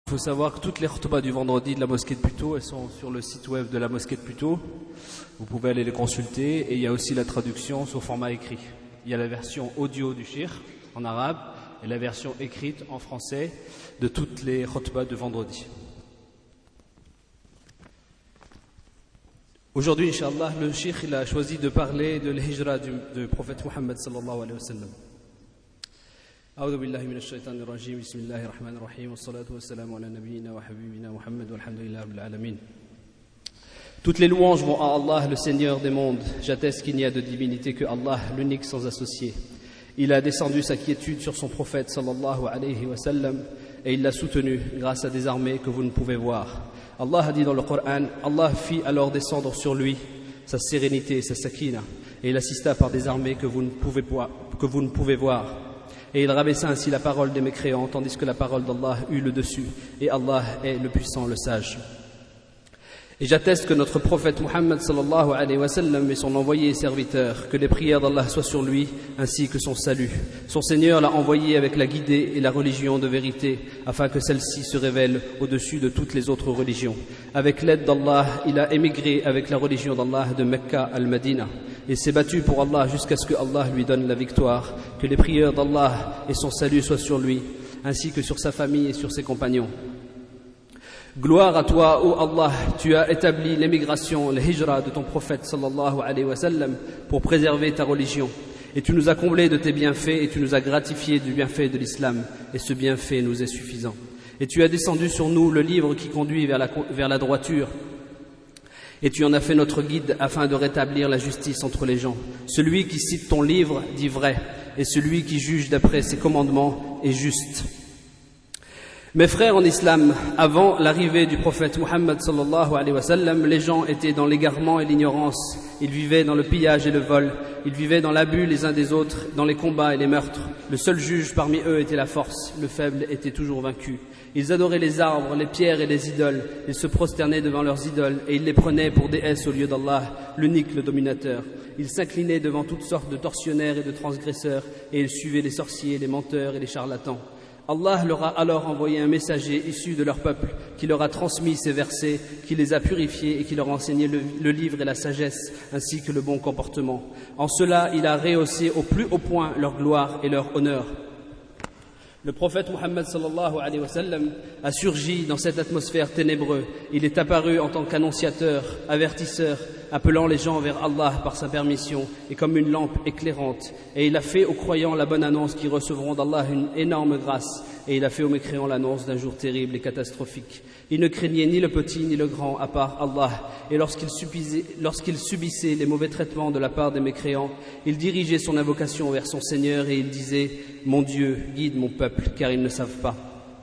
Il faut savoir que toutes les khutbahs du vendredi de la mosquée de Puteaux, elles sont sur le site web de la mosquée de Puteaux. Vous pouvez aller les consulter et il y a aussi la traduction sous format écrit. Il y a la version audio du shir en arabe et la version écrite en français de toutes les khutbahs de vendredi. Aujourd'hui, Inch'Allah, le shir il a choisi de parler de l'hijra du prophète Muhammad sallallahu alayhi wa sallam. أعوذ بالله من الشيطان الرجيم بسم الله الرحمن الرحيم والصلاة والسلام على نبينا وحبيبنا محمد والحمد لله رب العالمين. Toutes les louanges vont à Allah, le Seigneur des mondes. J'atteste qu'il n'y a de divinité que Allah, l'unique sans associé. Il a descendu sa quiétude sur son prophète sallallahu alayhi wa sallam et il l'a soutenu grâce à des armées que vous ne pouvez voir. Allah a dit dans le Coran, Allah fit alors descendre sur lui sa sérénité et sa sakina et il assista par des armées que vous ne pouvez voir. Et il rabaissa ainsi la parole des mécréants, tandis que la parole d'Allah eut le dessus. Et Allah est le puissant, le sage. Et j'atteste que notre prophète Muhammad sallallahu alayhi wa sallam est son envoyé et serviteur, que les prières d'Allah soient sur lui, ainsi que son salut. Son Seigneur l'a envoyé avec la guidée et la religion de vérité, afin que celle-ci se révèle au-dessus de toutes les autres religions. Avec l'aide d'Allah, il a émigré avec la religion d'Allah de Mecca al-Madina. Il s'est battu pour Allah jusqu'à ce que Allah lui donne la victoire, que les prières d'Allah et son salut soient sur lui, ainsi que sur sa famille et sur ses compagnons. Gloire à toi, ô Allah, tu as établi l'émigration, le hijra de ton prophète sallallahu alayhi wa sallam pour préserver ta religion. Et tu nous as comblés de tes bienfaits et tu nous as gratifiés du bienfait de l'islam, et ce bienfait nous est suffisant. Et tu as descendu sur nous le livre qui conduit vers la droiture. Et tu en as fait notre guide afin de rétablir la justice entre les gens. Celui qui cite ton livre dit vrai, et celui qui juge d'après ses commandements est juste. Mes frères en islam, avant l'arrivée du prophète Muhammad sallallahu alayhi wa sallam, les gens étaient dans l'égarement et l'ignorance. Ils vivaient dans le pillage et le vol. Ils vivaient dans l'abus les uns des autres, dans les combats et les meurtres. Le seul juge parmi eux était la force. Le faible était toujours vaincu. Ils adoraient les arbres, les pierres et les idoles. Ils se prosternaient devant leurs idoles et ils les prenaient pour déesses au lieu d'Allah, l'unique, le dominateur. Ils s'inclinaient devant toutes sortes de tortionnaires et de transgresseurs et ils suivaient les sorciers, les menteurs et les charlatans. Allah leur a alors envoyé un messager issu de leur peuple qui leur a transmis ces versets, qui les a purifiés et qui leur a enseigné le livre et la sagesse ainsi que le bon comportement. En cela, il a rehaussé au plus haut point leur gloire et leur honneur. Le prophète Muhammad sallallahu alayhi wa sallam a surgi dans cette atmosphère ténébreuse. Il est apparu en tant qu'annonciateur, avertisseur, appelant les gens vers Allah par sa permission et comme une lampe éclairante. Et il a fait aux croyants la bonne annonce qu'ils recevront d'Allah une énorme grâce. Et il a fait aux mécréants l'annonce d'un jour terrible et catastrophique. Il ne craignait ni le petit ni le grand à part Allah. Et lorsqu'il subissait les mauvais traitements de la part des mécréants, il dirigeait son invocation vers son Seigneur et il disait « Mon Dieu, guide mon peuple, car ils ne savent pas. »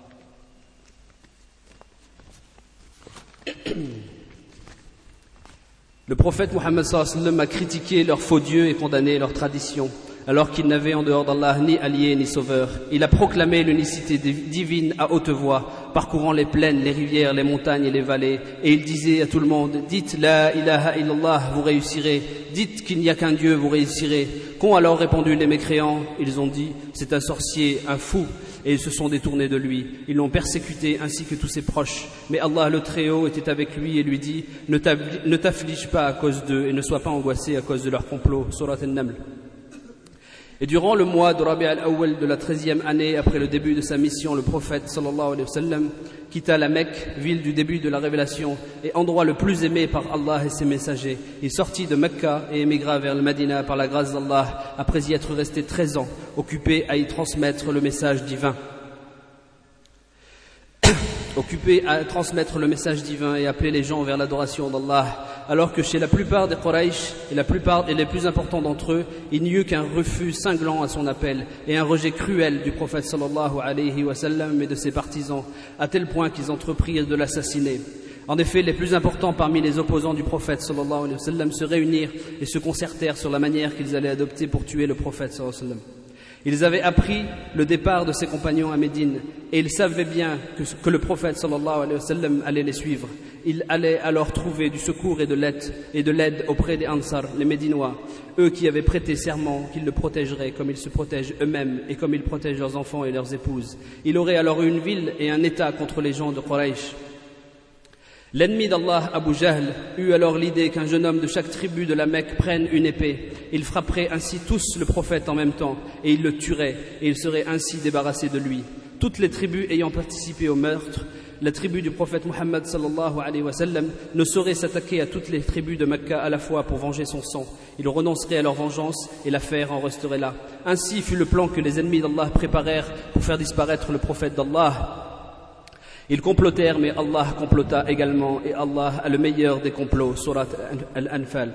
Le prophète Muhammad sallallahu alayhi wa sallam a critiqué leurs faux dieux et condamné leurs traditions, alors qu'il n'avait en dehors d'Allah ni allié ni sauveur. Il a proclamé l'unicité divine à haute voix, parcourant les plaines, les rivières, les montagnes et les vallées. Et il disait à tout le monde, dites la ilaha illallah, vous réussirez. Dites qu'il n'y a qu'un Dieu, vous réussirez. Qu'ont alors répondu les mécréants? Ils ont dit, c'est un sorcier, un fou. Et ils se sont détournés de lui. Ils l'ont persécuté ainsi que tous ses proches. Mais Allah le Très-Haut était avec lui et lui dit, ne t'afflige pas à cause d'eux et ne sois pas angoissé à cause de leur complot. Surat An-Naml. Et durant le mois de Rabi' al-Awwal de la 13e année après le début de sa mission, le prophète sallallahu alayhi wa sallam quitta la Mecque, ville du début de la révélation et endroit le plus aimé par Allah et ses messagers. Il sortit de Mecca et émigra vers le Madina par la grâce d'Allah après y être resté 13 ans, occupé à y transmettre le message divin. Occupé à transmettre le message divin et appeler les gens vers l'adoration d'Allah, alors que chez la plupart des Quraysh et les plus importants d'entre eux, il n'y eut qu'un refus cinglant à son appel et un rejet cruel du prophète sallallahu alayhi wa sallam et de ses partisans, à tel point qu'ils entreprirent de l'assassiner. En effet, les plus importants parmi les opposants du prophète sallallahu alayhi wa sallam se réunirent et se concertèrent sur la manière qu'ils allaient adopter pour tuer le prophète sallallahu alayhi wa sallam. Ils avaient appris le départ de ses compagnons à Médine et ils savaient bien que le prophète sallallahu alayhi wa sallam allait les suivre. Il allait alors trouver du secours et de l'aide auprès des Ansar, les Médinois, eux qui avaient prêté serment qu'ils le protégeraient comme ils se protègent eux-mêmes et comme ils protègent leurs enfants et leurs épouses. Il aurait alors eu une ville et un État contre les gens de Quraysh. L'ennemi d'Allah, Abu Jahl, eut alors l'idée qu'un jeune homme de chaque tribu de la Mecque prenne une épée. Il frapperait ainsi tous le prophète en même temps et il le tuerait et il serait ainsi débarrassé de lui. Toutes les tribus ayant participé au meurtre, la tribu du prophète Muhammad sallallahu alayhi wa sallam ne saurait s'attaquer à toutes les tribus de Mecca à la fois pour venger son sang. Ils renonceraient à leur vengeance et l'affaire en resterait là. Ainsi fut le plan que les ennemis d'Allah préparèrent pour faire disparaître le prophète d'Allah. Ils complotèrent, mais Allah complota également, et Allah a le meilleur des complots. Surat Al-Anfal.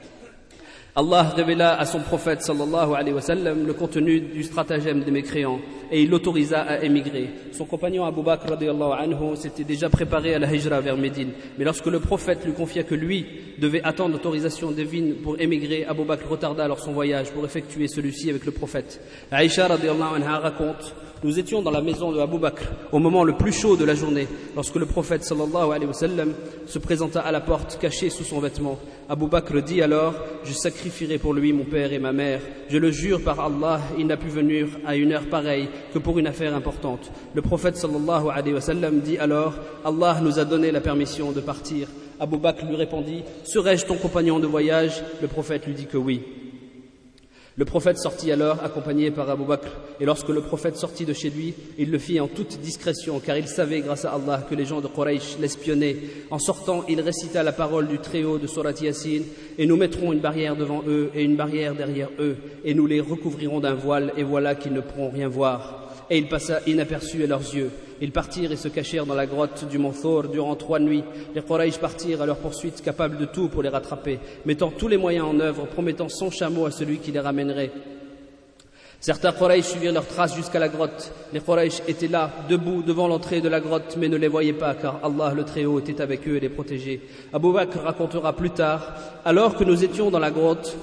Allah révéla à son prophète sallallahu alayhi wa sallam le contenu du stratagème des mécréants et il l'autorisa à émigrer. Son compagnon Abu Bakr radiyallahu anhu s'était déjà préparé à la hijra vers Médine, mais lorsque le prophète lui confia que lui devait attendre l'autorisation divine pour émigrer, Abu Bakr retarda alors son voyage pour effectuer celui-ci avec le prophète. Aïcha radiyallahu anha raconte: nous étions dans la maison de Abu Bakr au moment le plus chaud de la journée, lorsque le prophète sallallahu alayhi wa sallam se présenta à la porte caché sous son vêtement. Abu Bakr dit alors: je sacrifierai pour lui mon père et ma mère. Je le jure par Allah, il n'a pu venir à une heure pareille que pour une affaire importante. Le prophète sallallahu alayhi wa sallam dit alors: Allah nous a donné la permission de partir. Abu Bakr lui répondit: serais-je ton compagnon de voyage? Le prophète lui dit que oui. Le prophète sortit alors accompagné par Abu Bakr et lorsque le prophète sortit de chez lui, il le fit en toute discrétion car il savait grâce à Allah que les gens de Quraysh l'espionnaient. En sortant, il récita la parole du Très-Haut de Surat Yasin: et nous mettrons une barrière devant eux et une barrière derrière eux et nous les recouvrirons d'un voile et voilà qu'ils ne pourront rien voir. Et il passa inaperçu à leurs yeux. Ils partirent et se cachèrent dans la grotte du mont Thor durant 3 nuits. Les Quraysh partirent à leur poursuite, capables de tout pour les rattraper, mettant tous les moyens en œuvre, promettant 100 chameaux à celui qui les ramènerait. Certains Quraysh suivirent leurs traces jusqu'à la grotte. Les Quraysh étaient là, debout devant l'entrée de la grotte, mais ne les voyaient pas, car Allah le Très-Haut était avec eux et les protégeait. Abu Bakr racontera plus tard: alors que nous étions dans la grotte,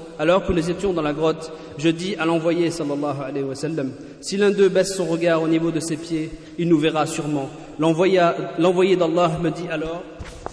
je dis à l'envoyé sallallahu alayhi wa sallam: si l'un d'eux baisse son regard au niveau de ses pieds, il nous verra sûrement. L'envoyé d'Allah me dit alors: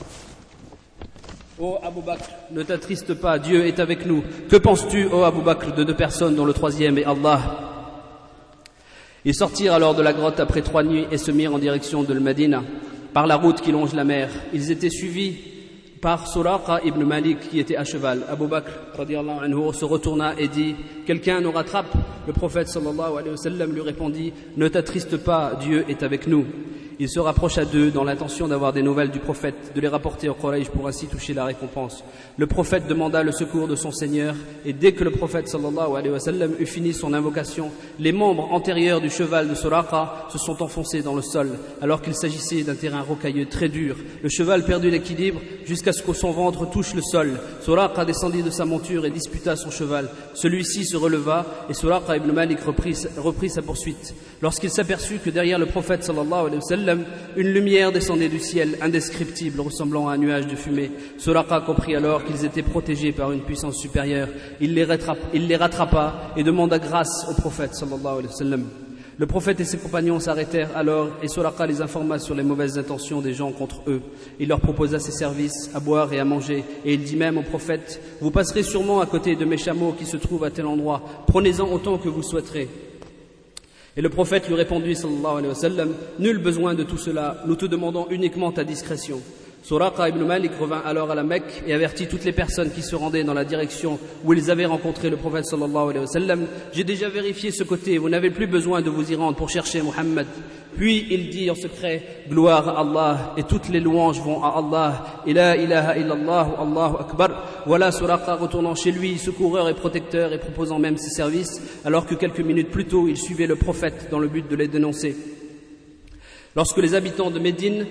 ô Abu Bakr, ne t'attriste pas, Dieu est avec nous. Que penses-tu, ô Abu Bakr, de 2 personnes dont le 3e est Allah? Ils sortirent alors de la grotte après 3 nuits et se mirent en direction de Médine, par la route qui longe la mer. Ils étaient suivis par Suraqa ibn Malik qui était à cheval. Abu Bakr radiyallahu anhu se retourna et dit: quelqu'un nous rattrape? Le prophète sallallahu alayhi wa sallam lui répondit: ne t'attriste pas, Dieu est avec nous. Il se rapprocha d'eux dans l'intention d'avoir des nouvelles du prophète, de les rapporter au Quraysh pour ainsi toucher la récompense. Le prophète demanda le secours de son Seigneur et dès que le prophète sallallahu alayhi wa sallam eut fini son invocation, les membres antérieurs du cheval de Suraqa se sont enfoncés dans le sol alors qu'il s'agissait d'un terrain rocailleux très dur. Le cheval perdit l'équilibre jusqu'à ce que son ventre touche le sol. Suraqa descendit de sa monture et disputa son cheval. Celui-ci se releva et Suraqa ibn Malik reprit sa poursuite. Lorsqu'il s'aperçut que derrière le prophète sallallahu alayhi wa sallam, une lumière descendait du ciel, indescriptible, ressemblant à un nuage de fumée. Suraqa comprit alors qu'ils étaient protégés par une puissance supérieure. Il les rattrapa et demanda grâce au prophète sallallahu alayhi wa sallam. Le prophète et ses compagnons s'arrêtèrent alors et Suraqa les informa sur les mauvaises intentions des gens contre eux. Il leur proposa ses services, à boire et à manger, et il dit même au prophète: vous passerez sûrement à côté de mes chameaux qui se trouvent à tel endroit, prenez-en autant que vous souhaiterez. Et le prophète lui répondit sallallahu alayhi wa sallam: nul besoin de tout cela, nous te demandons uniquement ta discrétion. Suraqa ibn Malik revint alors à la Mecque et avertit toutes les personnes qui se rendaient dans la direction où ils avaient rencontré le prophète sallallahu alayhi wa sallam: j'ai déjà vérifié ce côté, vous n'avez plus besoin de vous y rendre pour chercher Muhammad. Puis il dit en secret: gloire à Allah et toutes les louanges vont à Allah, et la ilaha illallah, Allahu akbar. Voilà Suraqa retournant chez lui, secoureur et protecteur, et proposant même ses services, alors que quelques minutes plus tôt il suivait le prophète dans le but de les dénoncer. Lorsque les habitants de Médine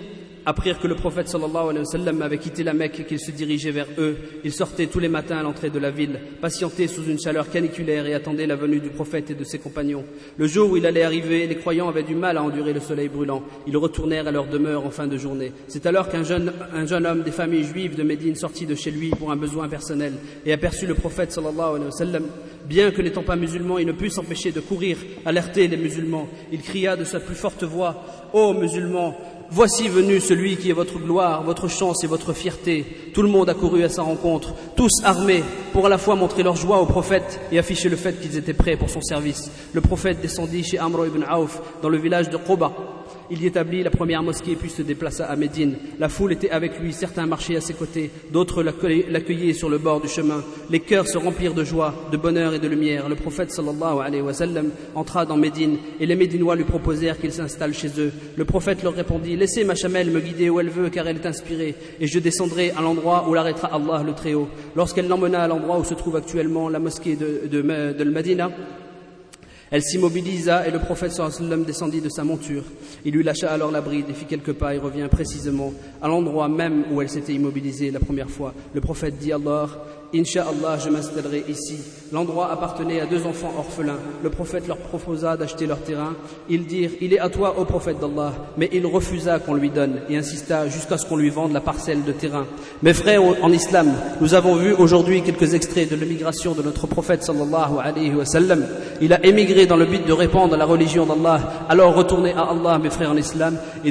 apprirent que le prophète sallallahu alayhi wa sallam avait quitté la Mecque et qu'il se dirigeait vers eux. Il sortait tous les matins à l'entrée de la ville, patientait sous une chaleur caniculaire et attendait la venue du prophète et de ses compagnons. Le jour où il allait arriver, les croyants avaient du mal à endurer le soleil brûlant. Ils retournèrent à leur demeure en fin de journée. C'est alors qu'un jeune homme des familles juives de Médine sortit de chez lui pour un besoin personnel et aperçut le prophète sallallahu alayhi wa sallam. Bien que n'étant pas musulman, il ne put s'empêcher de courir, alerter les musulmans. Il cria de sa plus forte voix: « Ô musulmans, voici venu celui qui est votre gloire, votre chance et votre fierté. » Tout le monde accourut à sa rencontre, tous armés, pour à la fois montrer leur joie au prophète et afficher le fait qu'ils étaient prêts pour son service. Le prophète descendit chez Amr ibn Auf, dans le village de Quba. Il y établit la première mosquée puis se déplaça à Médine. La foule était avec lui, certains marchaient à ses côtés, d'autres l'accueillaient sur le bord du chemin. Les cœurs se remplirent de joie, de bonheur et de lumière. Le prophète sallallahu alayhi wa sallam entra dans Médine et les Médinois lui proposèrent qu'il s'installe chez eux. Le prophète leur répondit: « Laissez ma chamelle me guider où elle veut car elle est inspirée et je descendrai à l'endroit où l'arrêtera Allah le Très-Haut. » Lorsqu'elle l'emmena à l'endroit où se trouve actuellement la mosquée de Medina, elle s'immobilisa et le prophète sallallahu alayhi wa sallam descendit de sa monture. Il lui lâcha alors la bride et fit quelques pas et revint précisément à l'endroit même où elle s'était immobilisée la première fois. Le prophète dit alors: « Inch'Allah, je m'installerai ici. » L'endroit appartenait à 2 enfants orphelins. Le prophète leur proposa d'acheter leur terrain. Ils dirent: « Il est à toi, ô prophète d'Allah. » Mais il refusa qu'on lui donne et insista jusqu'à ce qu'on lui vende la parcelle de terrain. Mes frères en islam, nous avons vu aujourd'hui quelques extraits de l'émigration de notre prophète sallallahu alayhi wa sallam. Il a émigré dans le but de répandre la religion d'Allah. Alors retournez à Allah, mes frères en islam, et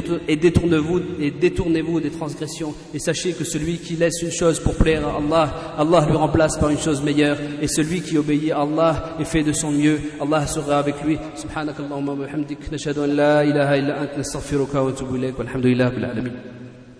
détournez-vous des transgressions. Et sachez que celui qui laisse une chose pour plaire à Allah, Allah lui remplace par une chose meilleure. Et celui qui obéit à Allah et fait de son mieux, Allah sera avec lui. Subhanakallahumma wa bihamdik, nashhadu an la ilaha illa anta, nastaghfiruka wa natubu ilayk, walhamdulillahi rabbil alamin.